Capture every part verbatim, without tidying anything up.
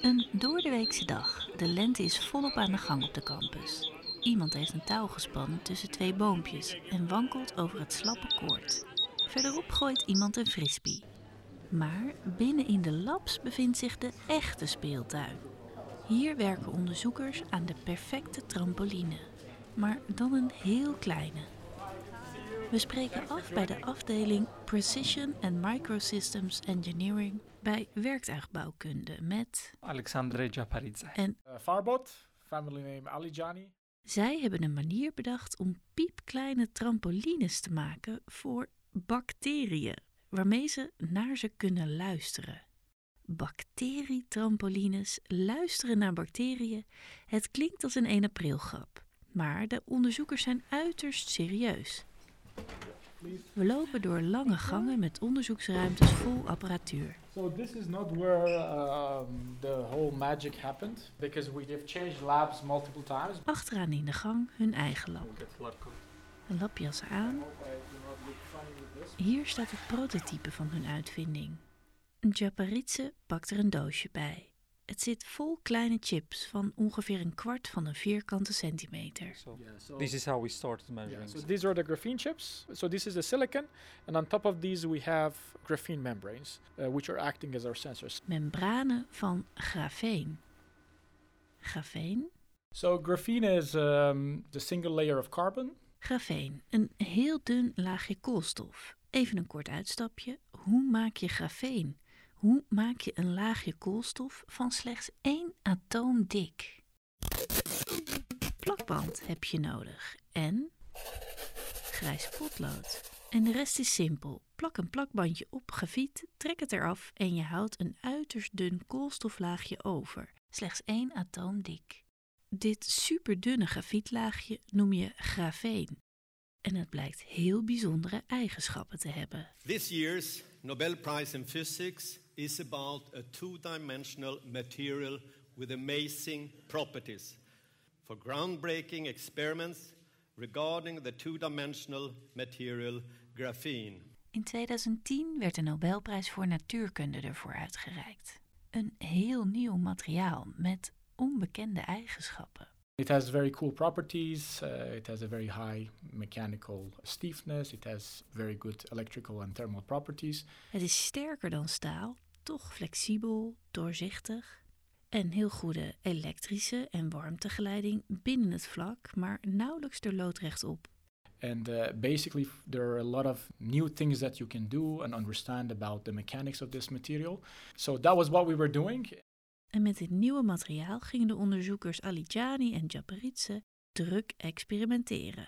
Een doordeweekse dag. De lente is volop aan de gang op de campus. Iemand heeft een touw gespannen tussen twee boompjes en wankelt over het slappe koord. Verderop gooit iemand een frisbee. Maar binnen in de labs bevindt zich de echte speeltuin. Hier werken onderzoekers aan de perfecte trampoline. Maar dan een heel kleine. We spreken af bij de afdeling Precision and Microsystems Engineering bij werktuigbouwkunde met Alexandre Japaridze. En Uh, Farbot, family name Alijani. zij hebben een manier bedacht om piepkleine trampolines te maken voor bacteriën, waarmee ze naar ze kunnen luisteren. Bacterietrampolines luisteren naar bacteriën. Het klinkt als een één april grap, maar de onderzoekers zijn uiterst serieus. We lopen door lange gangen met onderzoeksruimtes vol apparatuur. So this is not where um, the whole magic happened, because we have changed labs multiple times. Achteraan in de gang hun eigen lab. Een labjas aan. Hier staat het prototype van hun uitvinding. Japaridze pakt er een doosje bij. Het zit vol kleine chips van ongeveer een kwart van een vierkante centimeter. So, Yeah, so, this is how we started yeah, measuring. so these are the graphene chips. So this is the silicon, and on top of these we have graphene membranes, uh, which are acting as our sensors. Membranen van grafeen. Grafeen? So graphene is um, the single layer of carbon. Grafeen, een heel dun laagje koolstof. Even een kort uitstapje. Hoe maak je grafeen? Hoe maak je een laagje koolstof van slechts één atoom dik? Plakband heb je nodig en grijs potlood. En de rest is simpel. Plak een plakbandje op grafiet, trek het eraf en je houdt een uiterst dun koolstoflaagje over. Slechts één atoom dik. Dit superdunne grafietlaagje noem je grafeen. En het blijkt heel bijzondere eigenschappen te hebben. This year's Nobel Prize in Physics is about a two-dimensional material with amazing properties for groundbreaking experiments regarding the two-dimensional material graphene. In tweeduizend tien werd de Nobelprijs voor natuurkunde ervoor uitgereikt. Een heel nieuw materiaal met onbekende eigenschappen. It has very cool properties. Uh, it has a very high mechanical stiffness. It has very good electrical and thermal properties. Het is sterker dan staal, toch flexibel, doorzichtig. En heel goede elektrische en warmtegeleiding binnen het vlak, maar nauwelijks er loodrecht op. And uh, basically, there are a lot of new things that you can do and understand about the mechanics of this material. So that was what we were doing. En met dit nieuwe materiaal gingen de onderzoekers Alijani en Japaridze druk experimenteren.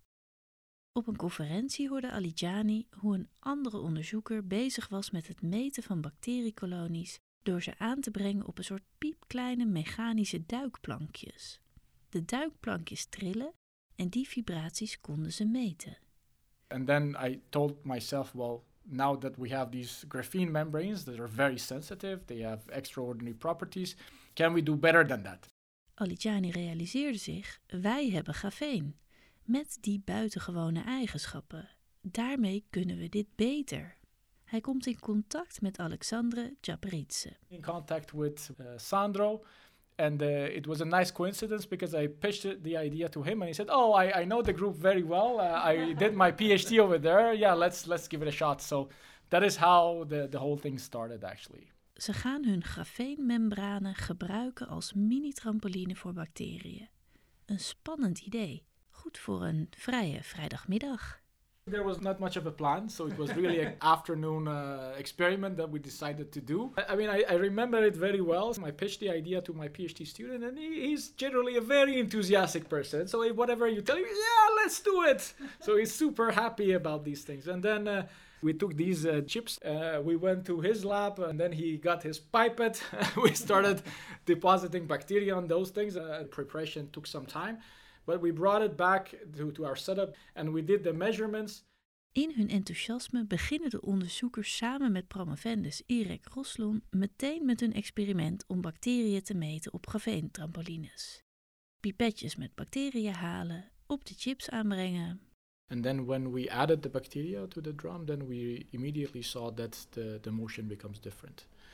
Op een conferentie hoorde Alijani hoe een andere onderzoeker bezig was met het meten van bacteriekolonies door ze aan te brengen op een soort piepkleine mechanische duikplankjes. De duikplankjes trillen en die vibraties konden ze meten. And then I told myself, well, now that we have these graphene membranes that are very sensitive, they have extraordinary properties, can we do better than that? Alijani realiseerde zich, wij hebben grafeen, met die buitengewone eigenschappen. Daarmee kunnen we dit beter. Hij komt in contact met Alexandre Japaridze. In contact with uh, Sandro, and uh, it was a nice coincidence because I pitched the idea to him, and he said, "Oh, I, I know the group very well. Uh, I did my PhD over there. Yeah, let's let's give it a shot." So that is how the the whole thing started, actually. Ze gaan hun grafeenmembranen gebruiken als mini-trampoline voor bacteriën. Een spannend idee. Goed voor een vrije vrijdagmiddag. There was not much of a plan, so it was really an afternoon uh, experiment that we decided to do. I, I mean, I, I remember it very well. I pitched the idea to my PhD student, and he, he's generally a very enthusiastic person. So if whatever you tell him, yeah, let's do it. So he's super happy about these things. And then uh, we took these uh, chips, uh, we went to his lab, and then he got his pipette. We started depositing bacteria on those things. Uh, preparation took some time. But we brought it back to, to our setup and we did the measurements. In hun enthousiasme beginnen de onderzoekers samen met promovendus Irek Roslon meteen met hun experiment om bacteriën te meten op grafeentrampolines. Pipetjes met bacteriën halen, op de chips aanbrengen. And then when we added the bacteria to the drum, then we immediately saw that the, the motion becomes different.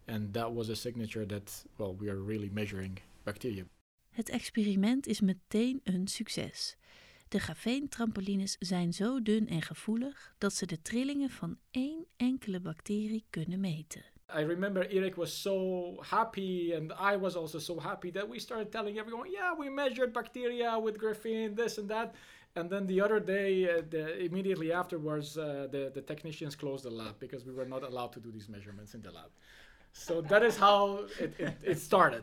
And that was a signature that, well, we are really measuring bacteria. Het experiment is meteen een succes. De grafeentrampolines zijn zo dun en gevoelig dat ze de trillingen van één enkele bacterie kunnen meten. I remember Erik was so happy and I was also so happy that we started telling everyone, yeah, we measured bacteria with graphene, this and that. And then the other day, uh, the, immediately afterwards, uh, the, the technicians closed the lab because we were not allowed to do these measurements in the lab. So that is how it, it, it started.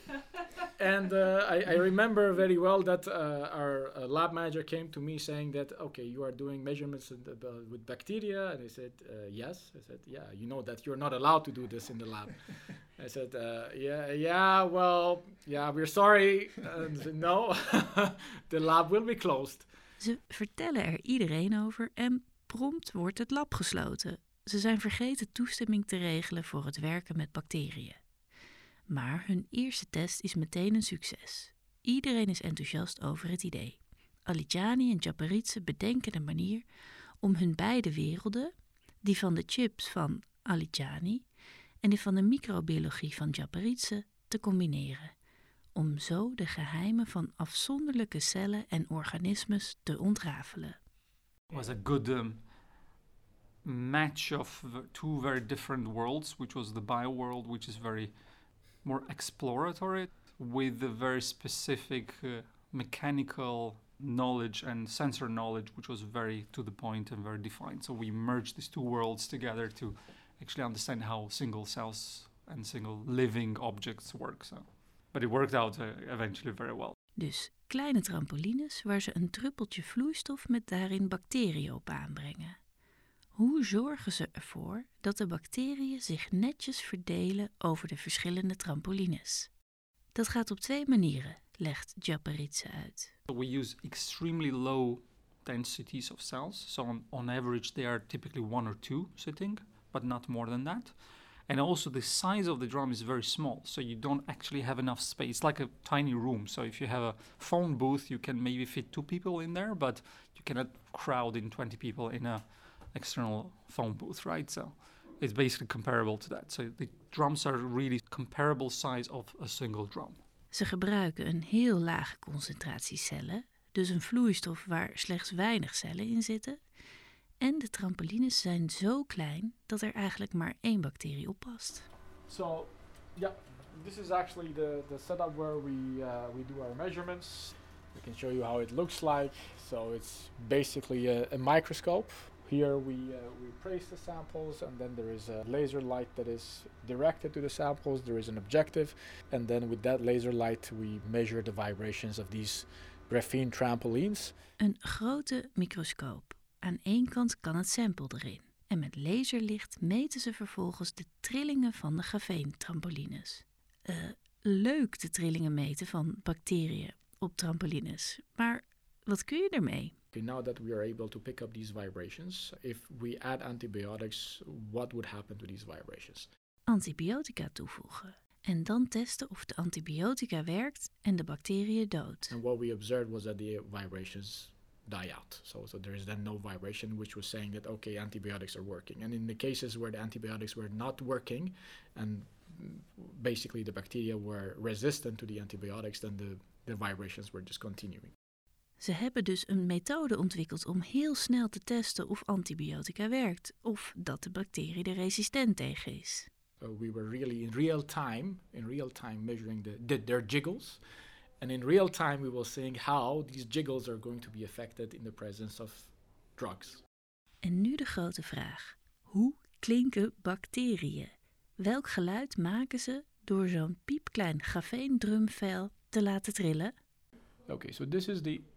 And uh, I, I remember very well that uh, our uh, lab manager came to me saying that, okay, you are doing measurements in the, uh, with bacteria. And I said, uh, yes. I said, yeah, you know that you're not allowed to do this in the lab. I said, uh, yeah, yeah, well, yeah, we're sorry. And said, no, the lab will be closed. Ze vertellen er iedereen over en prompt wordt het lab gesloten. Ze zijn vergeten toestemming te regelen voor het werken met bacteriën. Maar hun eerste test is meteen een succes. Iedereen is enthousiast over het idee. Aligiani en Giapparizze bedenken een manier om hun beide werelden, die van de chips van Aligiani en die van de microbiologie van Giapparizze, te combineren. Om zo de geheimen van afzonderlijke cellen en organismes te ontrafelen. It was a good um, match of two very different worlds, which was the bio world, which is very more exploratory, with a very specific uh, mechanical knowledge and sensor knowledge, which was very to the point and very defined. So we merged these two worlds together to actually understand how single cells and single living objects work. So. But it worked out uh, eventually very well. Dus kleine trampolines waar ze een druppeltje vloeistof met daarin bacteriën op aanbrengen. Hoe zorgen ze ervoor dat de bacteriën zich netjes verdelen over de verschillende trampolines? Dat gaat op twee manieren, legt Giapparizze uit. We use extremely low densities of cells. So on, on average they are typically one or two sitting, but not more than that. And also the size of the drum is very small, so you don't actually have enough space. It's like a tiny room. So if you have a phone booth, you can maybe fit two people in there, but you cannot crowd in twenty people in a external phone booth, right? So it's basically comparable to that. So the drums are really comparable size of a single drum. Ze gebruiken een heel lage concentratie cellen, dus een vloeistof waar slechts weinig cellen in zitten. En de trampolines zijn zo klein dat er eigenlijk maar één bacterie op past. So, yeah, this is actually the, the setup where we, uh, we do our measurements. We can show you how it looks like. So it's basically a, a microscope. Here we, uh, we trace the samples, and then there is a laser light that is directed to the samples. There is an objective, and then with that laser light we measure the vibrations of these graphene trampolines. Een grote microscoop. Aan één kant kan het sample erin. En met laserlicht meten ze vervolgens de trillingen van de grafeentrampolines. Uh, leuk de trillingen meten van bacteriën op trampolines. Maar wat kun je ermee? Okay, now that we are able to pick up these vibrations, if we add antibiotics, what would happen to these vibrations? Antibiotica toevoegen. En dan testen of de antibiotica werkt en de bacteriën dood. And what we observed was that the vibrations die out. So, so there is then no vibration, which was saying that, okay, antibiotics are working. And in the cases where the antibiotics were not working, and basically the bacteria were resistant to the antibiotics, then the, the vibrations were just continuing. Ze hebben dus een methode ontwikkeld om heel snel te testen of antibiotica werkt, of dat de bacterie er resistent tegen is. So we were really in real time, in real time measuring the, the, their jiggles. And in real time we were seeing how these jiggles are going to be affected in the presence of drugs. En nu de grote vraag. Hoe klinken bacteriën? Welk geluid maken ze door zo'n piepklein grafeendrumvel te laten trillen? Okay, so this is the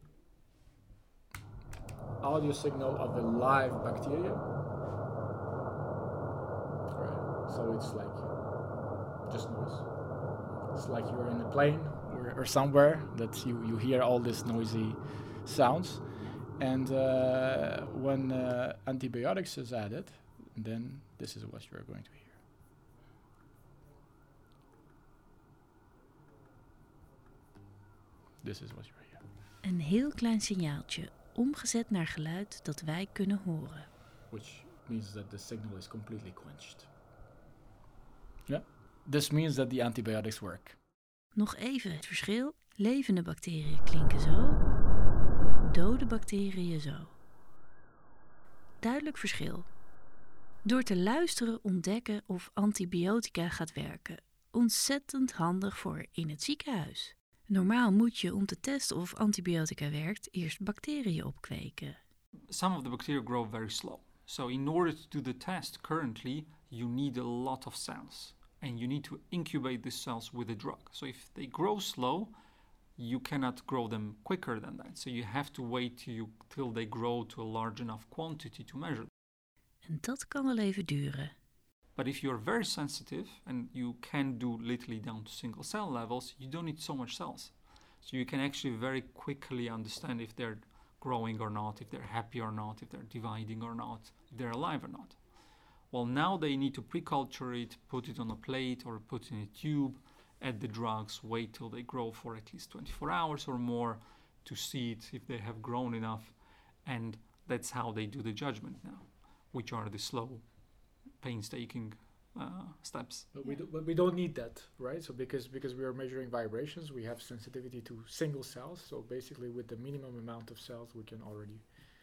audio signal of a live bacteria. Right. So it's like just noise. It's like you're in a plane or, or somewhere that you, you hear all these noisy sounds. And uh, when uh, antibiotics is added, then this is what you're going to hear. This is what you're hearing. Een heel klein signaaltje, omgezet naar geluid dat wij kunnen horen. Which means that the signal is completely quenched. Yeah, this means that the antibiotics work. Nog even het verschil. Levende bacteriën klinken zo, dode bacteriën zo. Duidelijk verschil. Door te luisteren ontdekken of antibiotica gaat werken. Ontzettend handig voor in het ziekenhuis. Normaal moet je om te testen of antibiotica werkt eerst bacteriën opkweken. Some of the bacteria grow very slow. So in order to do the test currently, you need a lot of cells. And you need to incubate these cells with a drug. So if they grow slow, you cannot grow them quicker than that. So you have to wait till, you, till they grow to a large enough quantity to measure. En dat kan wel even duren. But if you're very sensitive and you can do literally down to single cell levels, you don't need so much cells. So you can actually very quickly understand if they're growing or not, if they're happy or not, if they're dividing or not, if they're alive or not. Well, now they need to pre-culture it, put it on a plate or put it in a tube, add the drugs, wait till they grow for at least twenty-four hours or more to see it if they have grown enough. And that's how they do the judgment now, which are the slow, painstaking uh, steps. But we, do, but we don't need that, right? So because because we are measuring vibrations, we have sensitivity to single cells. So basically with the minimum amount of cells, we can already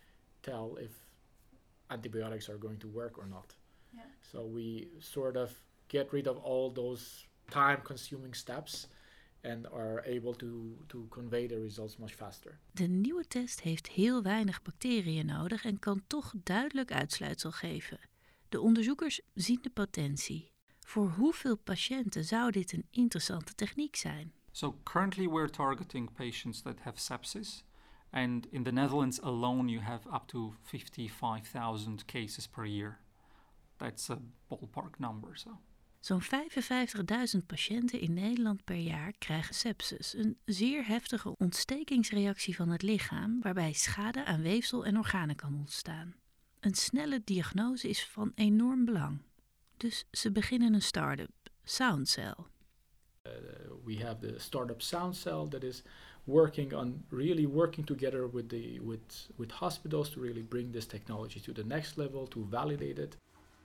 tell if antibiotics are going to work or not. Yeah. So we sort of get rid of all those time-consuming steps and are able to, to convey the results much faster. De nieuwe test heeft heel weinig bacteriën nodig en kan toch duidelijk uitsluitsel geven. De onderzoekers zien de potentie. Voor hoeveel patiënten zou dit een interessante techniek zijn? So currently we're targeting patients that have sepsis. And in the Netherlands alone you have up to fifty-five thousand cases per year. That's a ballpark number. So. Zo'n vijfenvijftigduizend patiënten in Nederland per jaar krijgen sepsis. Een zeer heftige ontstekingsreactie van het lichaam waarbij schade aan weefsel en organen kan ontstaan. Een snelle diagnose is van enorm belang. Dus ze beginnen een start-up, SoundCell. Uh, we have the startup SoundCell that is working on really working together with the with with hospitals to really bring this technology to the next level, to validate it.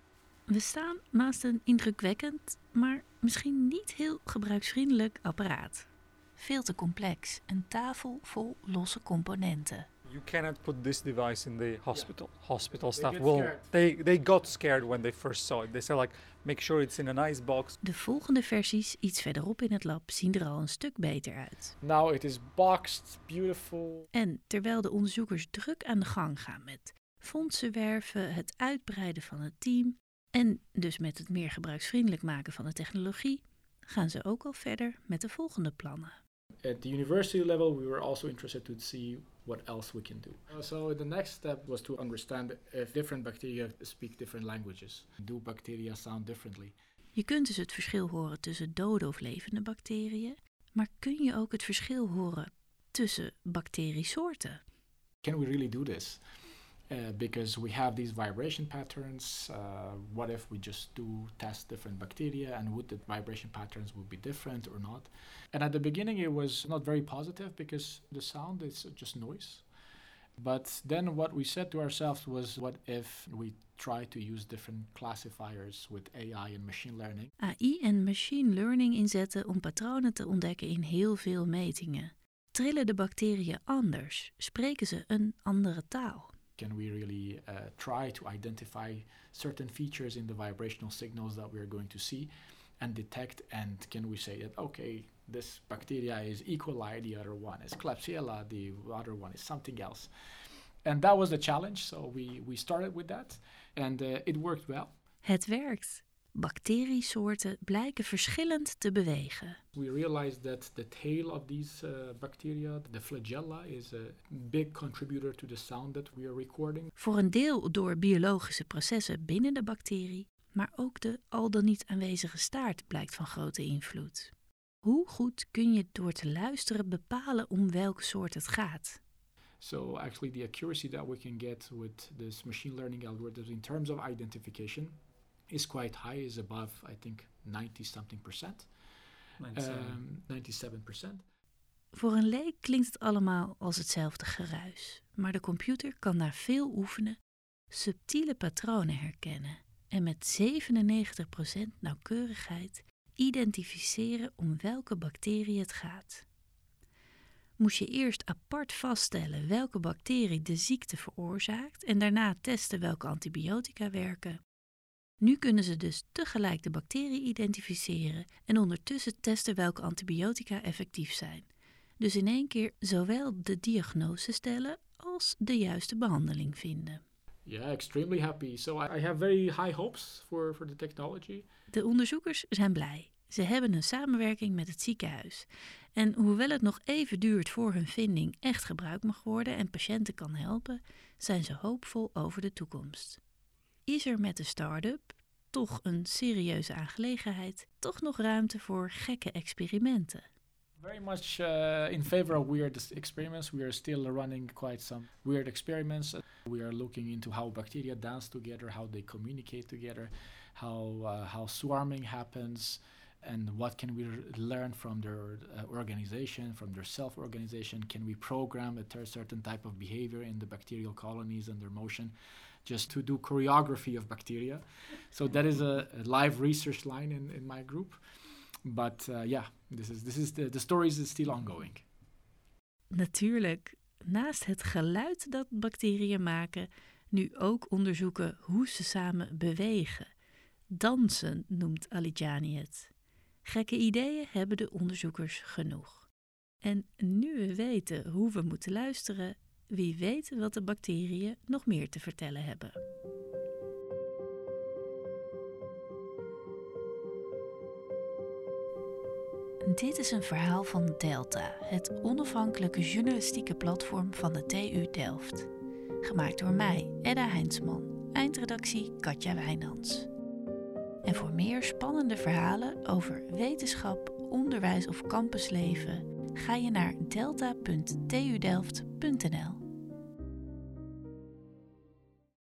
We staan naast een indrukwekkend, maar misschien niet heel gebruiksvriendelijk apparaat. Veel te complex, een tafel vol losse componenten. You cannot put this device in the hospital. Yeah. Hospital They staff get will scared. they they got scared when they first saw it. They said like make sure it's in a nice box. De volgende versies iets verderop in het lab zien er al een stuk beter uit. Now it is boxed, beautiful. En terwijl de onderzoekers druk aan de gang gaan met fondsen werven, het uitbreiden van het team en dus met het meer gebruiksvriendelijk maken van de technologie, gaan ze ook al verder met de volgende plannen. At the university level, we were also interested to see what else we can do. Uh, so the next step was to understand if different bacteria speak different languages. Do bacteria sound differently? Je kunt dus het verschil horen tussen dode of levende bacteriën, maar kun je ook het verschil horen tussen bacteriesoorten? Can we really do this? Uh, because we have these vibration patterns. Uh, what if we just do test different bacteria, and would the vibration patterns would be different or not? And at the beginning it was not very positive because the sound is just noise. But then what we said to ourselves was, what if we try to use different classifiers with A I and machine learning? A I en machine learning inzetten om patronen te ontdekken in heel veel metingen. Trillen de bacteriën anders? Spreken ze een andere taal? Can we really uh, try to identify certain features in the vibrational signals that we're going to see and detect, and can we say that, okay, this bacteria is E. coli, the other one is Klebsiella, the other one is something else. And that was the challenge, so we, we started with that, and uh, it worked well. Het werkt. Bacteriesoorten blijken verschillend te bewegen. We realized that the tail of these uh, bacteria, the flagella, is a big contributor to the sound that we are recording. Voor een deel door biologische processen binnen de bacterie, maar ook de al dan niet aanwezige staart blijkt van grote invloed. Hoe goed kun je door te luisteren bepalen om welke soort het gaat? So actually the accuracy that we can get with this machine learning algorithms in terms of identification is quite high, is above, I think, ninety something percent. Um, ninety-seven percent. Voor een leek klinkt het allemaal als hetzelfde geruis. Maar de computer kan na veel oefenen subtiele patronen herkennen. en met zevenennegentig procent nauwkeurigheid identificeren om welke bacterie het gaat. Moest je eerst apart vaststellen welke bacterie de ziekte veroorzaakt en daarna testen welke antibiotica werken. Nu kunnen ze dus tegelijk de bacterie identificeren en ondertussen testen welke antibiotica effectief zijn. Dus in één keer zowel de diagnose stellen als de juiste behandeling vinden. Yeah, extremely happy. So I, I have very high hopes for, for the technology. De onderzoekers zijn blij. Ze hebben een samenwerking met het ziekenhuis. En hoewel het nog even duurt voor hun vinding echt gebruikt mag worden en patiënten kan helpen, zijn ze hoopvol over de toekomst. Is er met de start-up, toch een serieuze aangelegenheid, toch nog ruimte voor gekke experimenten? Very much uh, in favor of weird experiments. We are still running quite some weird experiments. We are looking into how bacteria dance together, how they communicate together, how uh, how swarming happens, and what can we r- learn from their uh, organization, from their self-organization. Can we program a ter- certain type of behavior in the bacterial colonies and their motion, just to do choreography of bacteria? So that is a, a live research line in, in my group. But uh, yeah, this is this is the the story is still ongoing. Natuurlijk, naast het geluid dat bacteriën maken, nu ook onderzoeken hoe ze samen bewegen. Dansen noemt Alijani het. Gekke ideeën hebben de onderzoekers genoeg. En nu we weten hoe we moeten luisteren, wie weet wat de bacteriën nog meer te vertellen hebben. Dit is een verhaal van Delta, het onafhankelijke journalistieke platform van de T U Delft. Gemaakt door mij, Edda Heinsman, eindredactie Katja Wijnands. En voor meer spannende verhalen over wetenschap, onderwijs of campusleven ga je naar delta punt t u delft punt n l.